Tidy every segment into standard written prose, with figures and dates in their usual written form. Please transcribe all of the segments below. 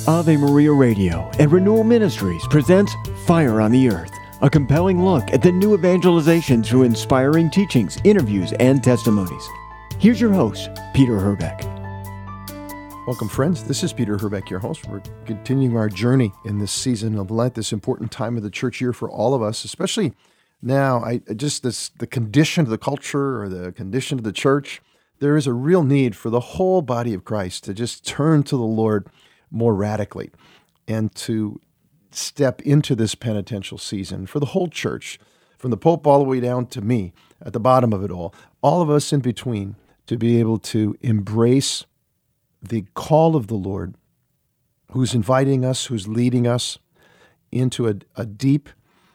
Ave Maria Radio and Renewal Ministries presents Fire on the Earth, a compelling look at the new evangelization through inspiring teachings, interviews, and testimonies. Here's your host, Peter Herbeck. Welcome, friends. This is Peter Herbeck, your host. We're continuing our journey in this season of Lent, this important time of the church year for all of us, especially now. The condition of the culture or the condition of the church, there is a real need for the whole body of Christ to just turn to the Lord more radically and to step into this penitential season for the whole church, from the Pope all the way down to me at the bottom of it all of us in between, to be able to embrace the call of the Lord, who's inviting us, who's leading us into a deep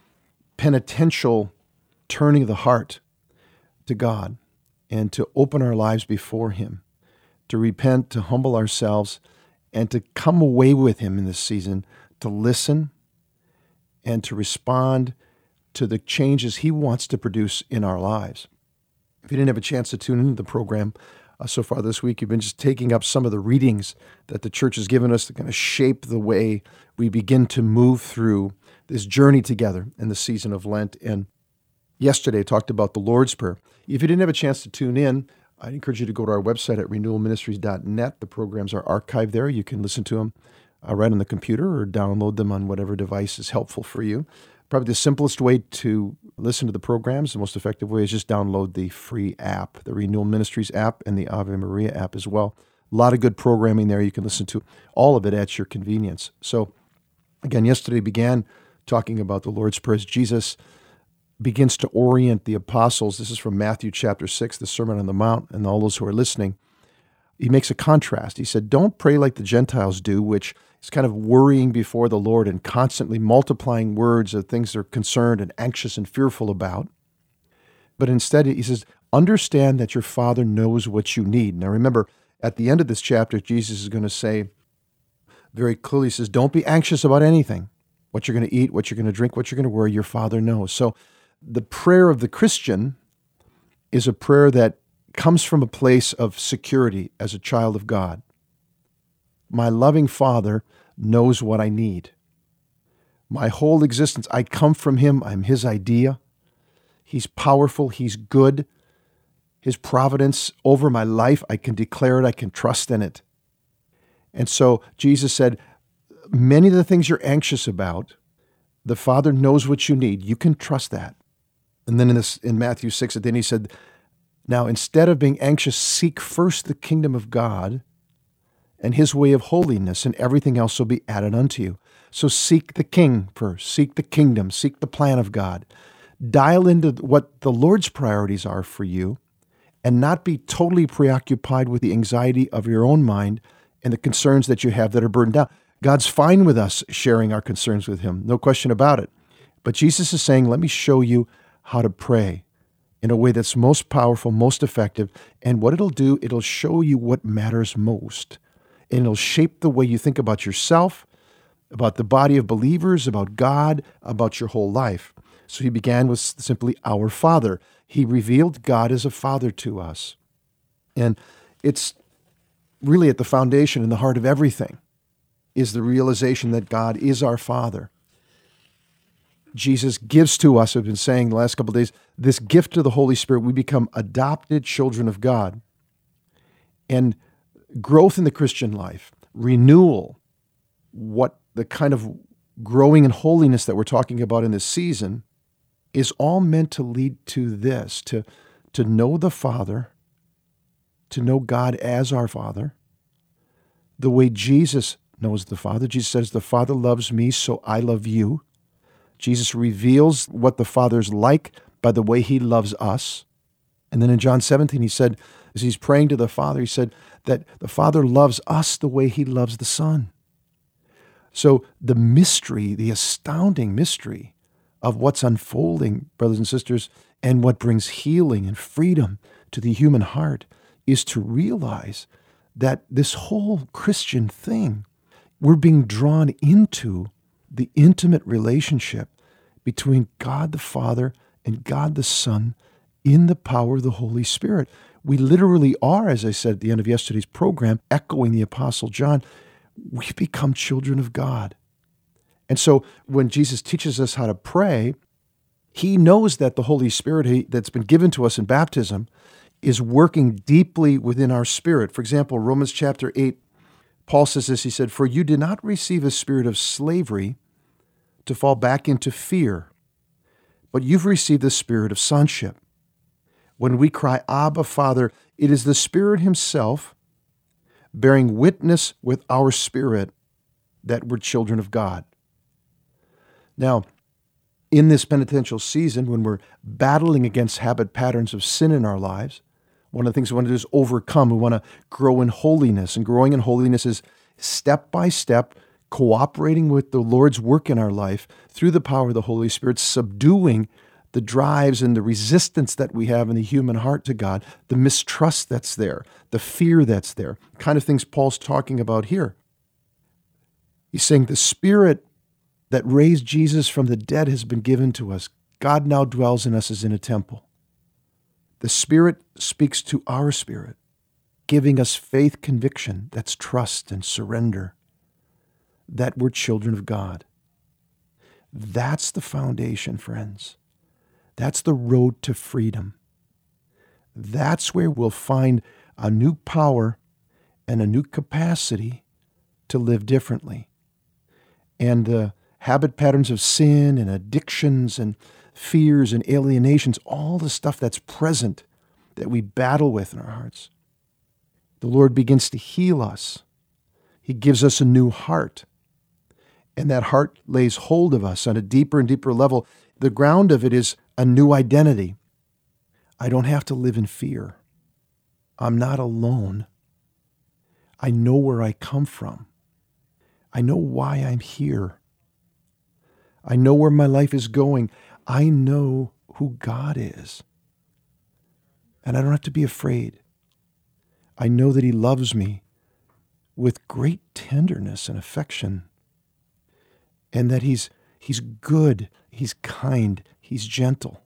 penitential turning of the heart to God, and to open our lives before Him, to repent, to humble ourselves, and to come away with Him in this season, to listen and to respond to the changes He wants to produce in our lives. If you didn't have a chance to tune into the program so far this week, you've been just taking up some of the readings that the church has given us to kind of shape the way we begin to move through this journey together in the season of Lent. And yesterday I talked about the Lord's Prayer. If you didn't have a chance to tune in, I'd encourage you to go to our website at renewalministries.net. The programs are archived there. You can listen to them right on the computer or download them on whatever device is helpful for you. Probably the simplest way to listen to the programs, the most effective way, is just download the free app, the Renewal Ministries app and the Ave Maria app as well. A lot of good programming there. You can listen to all of it at your convenience. So again, yesterday began talking about the Lord's Prayer as Jesus begins to orient the apostles. This is from Matthew chapter 6, the Sermon on the Mount, and all those who are listening. He makes a contrast. He said, don't pray like the Gentiles do, which is kind of worrying before the Lord and constantly multiplying words of things they're concerned and anxious and fearful about. But instead, he says, understand that your Father knows what you need. Now remember, at the end of this chapter, Jesus is going to say very clearly, he says, don't be anxious about anything. What you're going to eat, what you're going to drink, what you're going to wear, your Father knows. So the prayer of the Christian is a prayer that comes from a place of security as a child of God. My loving Father knows what I need. My whole existence, I come from Him. I'm His idea. He's powerful. He's good. His providence over my life, I can declare it. I can trust in it. And so Jesus said, many of the things you're anxious about, the Father knows what you need. You can trust that. And then in Matthew 6, then He said, now instead of being anxious, seek first the kingdom of God and His way of holiness, and everything else will be added unto you. So seek the King first, seek the kingdom, seek the plan of God. Dial into what the Lord's priorities are for you, and not be totally preoccupied with the anxiety of your own mind and the concerns that you have that are burdened down. God's fine with us sharing our concerns with Him, no question about it. But Jesus is saying, let me show you how to pray in a way that's most powerful, most effective. And what it'll do, it'll show you what matters most. And it'll shape the way you think about yourself, about the body of believers, about God, about your whole life. So He began with simply our Father. He revealed God as a Father to us. And it's really at the foundation, in the heart of everything, is the realization that God is our Father. Jesus gives to us, I've been saying the last couple of days, this gift of the Holy Spirit. We become adopted children of God. And growth in the Christian life, renewal, what the kind of growing in holiness that we're talking about in this season, is all meant to lead to this, to know the Father, to know God as our Father, the way Jesus knows the Father. Jesus says, the Father loves me, so I love you. Jesus reveals what the Father's like by the way He loves us. And then in John 17, He said, as He's praying to the Father, He said that the Father loves us the way He loves the Son. So the mystery, the astounding mystery of what's unfolding, brothers and sisters, and what brings healing and freedom to the human heart is to realize that this whole Christian thing, we're being drawn into the intimate relationship between God the Father and God the Son in the power of the Holy Spirit. We literally are, as I said at the end of yesterday's program, echoing the Apostle John. we've become children of God. And so when Jesus teaches us how to pray, he knows that the Holy Spirit that's been given to us in baptism is working deeply within our spirit. For example, Romans chapter 8, Paul says this, he said, "For you did not receive a spirit of slavery to fall back into fear, but you've received the spirit of sonship. When we cry, 'Abba, Father,' it is the Spirit himself bearing witness with our spirit that we're children of God." Now, in this penitential season, when we're battling against habit patterns of sin in our lives, one of the things we want to do is overcome. We want to grow in holiness. And growing in holiness is step by step, cooperating with the Lord's work in our life through the power of the Holy Spirit, subduing the drives and the resistance that we have in the human heart to God, the mistrust that's there, the fear that's there, kind of things Paul's talking about here. He's saying the Spirit that raised Jesus from the dead has been given to us. God now dwells in us as in a temple. The Spirit speaks to our spirit, giving us faith conviction, that's trust and surrender, that we're children of God. That's the foundation, friends. That's the road to freedom. That's where we'll find a new power and a new capacity to live differently. And the habit patterns of sin and addictions and fears and alienations, all the stuff that's present that we battle with in our hearts, the Lord begins to heal us. He gives us a new heart. And that heart lays hold of us on a deeper and deeper level. The ground of it is a new identity. I don't have to live in fear. I'm not alone. I know where I come from. I know why I'm here. I know where my life is going. I know who God is. And I don't have to be afraid. I know that he loves me with great tenderness and affection. And that he's good, he's kind, he's gentle.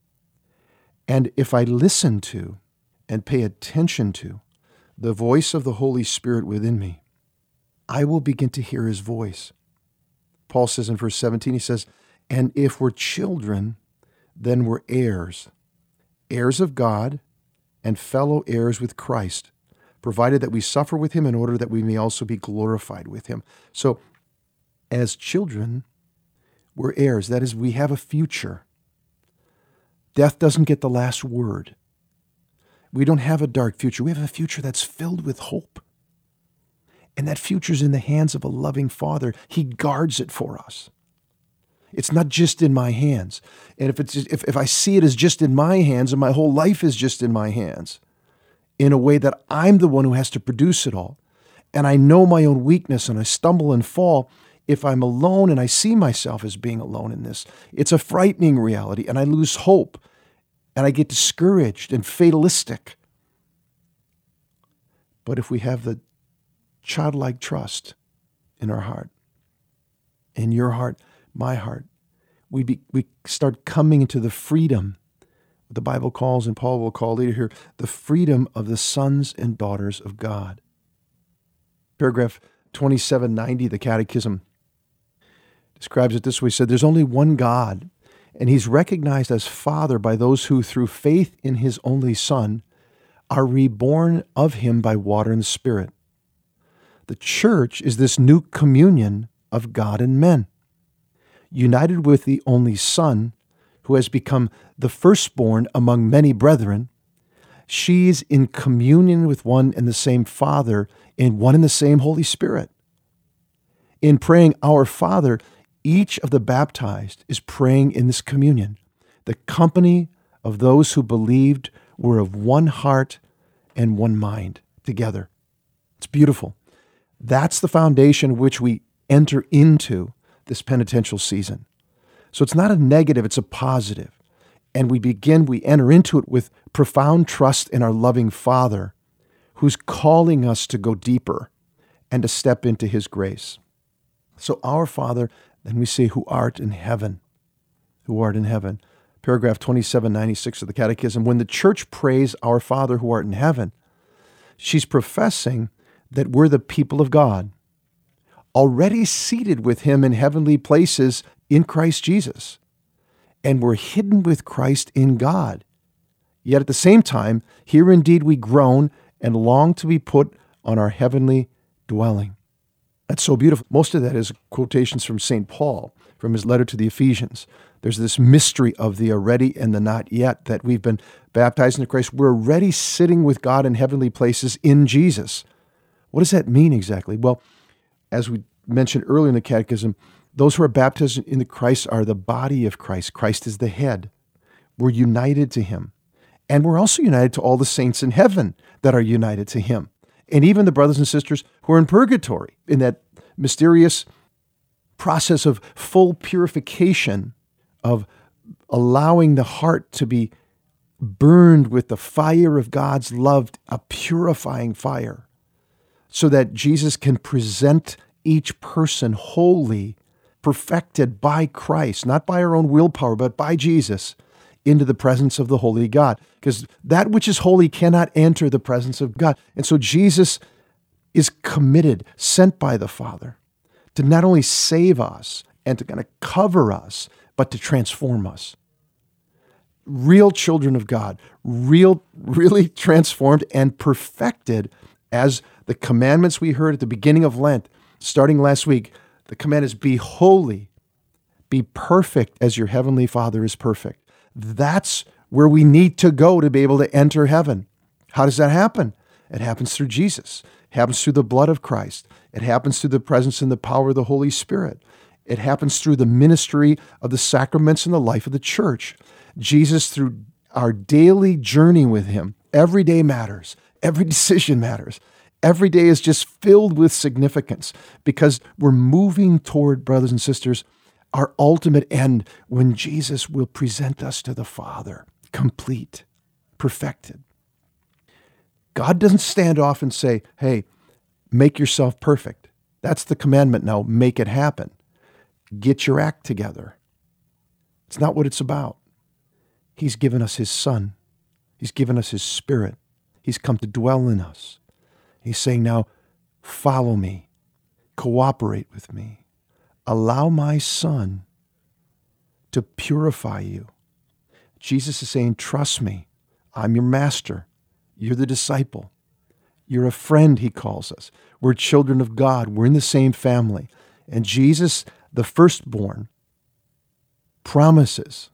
And if I listen to and pay attention to the voice of the Holy Spirit within me, I will begin to hear his voice. Paul says in verse 17, he says, "And if we're children, then we're heirs, heirs of God and fellow heirs with Christ, provided that we suffer with him in order that we may also be glorified with him." So, as children, we're heirs. That is, we have a future. Death doesn't get the last word. We don't have a dark future. We have a future that's filled with hope. And that future's in the hands of a loving Father. He guards it for us. It's not just in my hands. And if I see it as just in my hands and my whole life is just in my hands, in a way that I'm the one who has to produce it all, and I know my own weakness and I stumble and fall, if I'm alone and I see myself as being alone in this, it's a frightening reality, and I lose hope, and I get discouraged and fatalistic. But if we have the childlike trust in our heart, in your heart, my heart, we start coming into the freedom the Bible calls, and Paul will call later here, the freedom of the sons and daughters of God. Paragraph 2790, the Catechism, describes it this way. He said, "There's only one God, and he's recognized as Father by those who, through faith in his only Son, are reborn of him by water and the Spirit. The church is this new communion of God and men, united with the only Son, who has become the firstborn among many brethren. She's in communion with one and the same Father in one and the same Holy Spirit. In praying Our Father, each of the baptized is praying in this communion. The company of those who believed were of one heart and one mind together." It's beautiful. That's the foundation which we enter into this penitential season. So it's not a negative, it's a positive. And we enter into it with profound trust in our loving Father, who's calling us to go deeper and to step into his grace. So our Father, then we say, who art in heaven. Who art in heaven. Paragraph 2796 of the Catechism. When the church prays, Our Father who art in heaven, she's professing that we're the people of God, already seated with him in heavenly places in Christ Jesus. And we're hidden with Christ in God. Yet at the same time, here indeed we groan and long to be put on our heavenly dwelling. That's so beautiful. Most of that is quotations from St. Paul, from his letter to the Ephesians. There's this mystery of the already and the not yet, that we've been baptized into Christ. We're already sitting with God in heavenly places in Jesus. What does that mean exactly? Well, as we mentioned earlier in the Catechism, those who are baptized into Christ are the body of Christ. Christ is the head. We're united to him. And we're also united to all the saints in heaven that are united to him. And even the brothers and sisters who are in purgatory, in that mysterious process of full purification, of allowing the heart to be burned with the fire of God's love, a purifying fire, so that Jesus can present each person wholly, perfected by Christ, not by our own willpower, but by Jesus, into the presence of the holy God. Because that which is holy cannot enter the presence of God. And so Jesus is committed, sent by the Father, to not only save us and to kind of cover us, but to transform us. Real children of God, really transformed and perfected, as the commandments we heard at the beginning of Lent, starting last week. The command is, be holy, be perfect as your heavenly Father is perfect. That's where we need to go to be able to enter heaven. How does that happen? It happens through Jesus. It happens through the blood of Christ. It happens through the presence and the power of the Holy Spirit. It happens through the ministry of the sacraments and the life of the church. Jesus, through our daily journey with him, every day matters. Every decision matters. Every day is just filled with significance, because we're moving toward, brothers and sisters, our ultimate end, when Jesus will present us to the Father, complete, perfected. God doesn't stand off and say, hey, make yourself perfect. That's the commandment now. Make it happen. Get your act together. It's not what it's about. He's given us his Son. He's given us his Spirit. He's come to dwell in us. He's saying now, follow me, cooperate with me. Allow my Son to purify you. Jesus is saying, trust me. I'm your master. You're the disciple. You're a friend, he calls us. We're children of God. We're in the same family. And Jesus, the firstborn, promises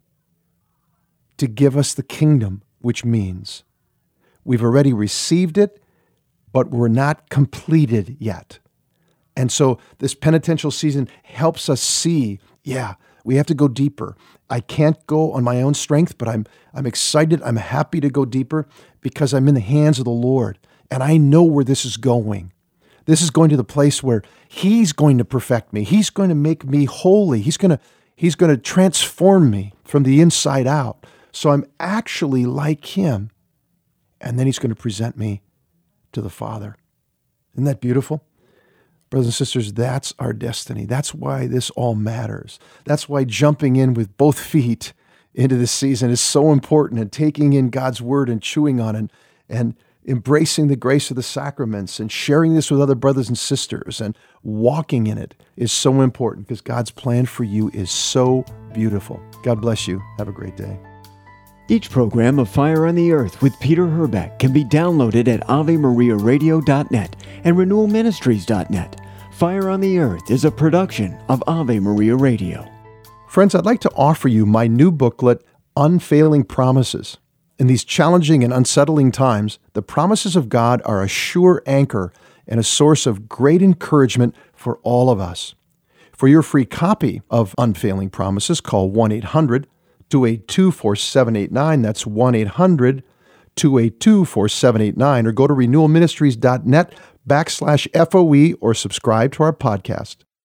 to give us the kingdom, which means we've already received it, but we're not completed yet. And so this penitential season helps us see, we have to go deeper. I can't go on my own strength, but I'm excited. I'm happy to go deeper because I'm in the hands of the Lord. And I know where this is going. This is going to the place where he's going to perfect me. He's going to make me holy. He's going to transform me from the inside out. So I'm actually like him. And then he's going to present me to the Father. Isn't that beautiful? Brothers and sisters, that's our destiny. That's why this all matters. That's why jumping in with both feet into this season is so important, and taking in God's word and chewing on it and embracing the grace of the sacraments and sharing this with other brothers and sisters and walking in it is so important, because God's plan for you is so beautiful. God bless you. Have a great day. Each program of Fire on the Earth with Peter Herbeck can be downloaded at AveMariaRadio.net and RenewalMinistries.net. Fire on the Earth is a production of Ave Maria Radio. Friends, I'd like to offer you my new booklet, Unfailing Promises. In these challenging and unsettling times, the promises of God are a sure anchor and a source of great encouragement for all of us. For your free copy of Unfailing Promises, call 1-800-282-4789. That's 1-800-282-4789, or go to renewalministries.net/FOE or subscribe to our podcast.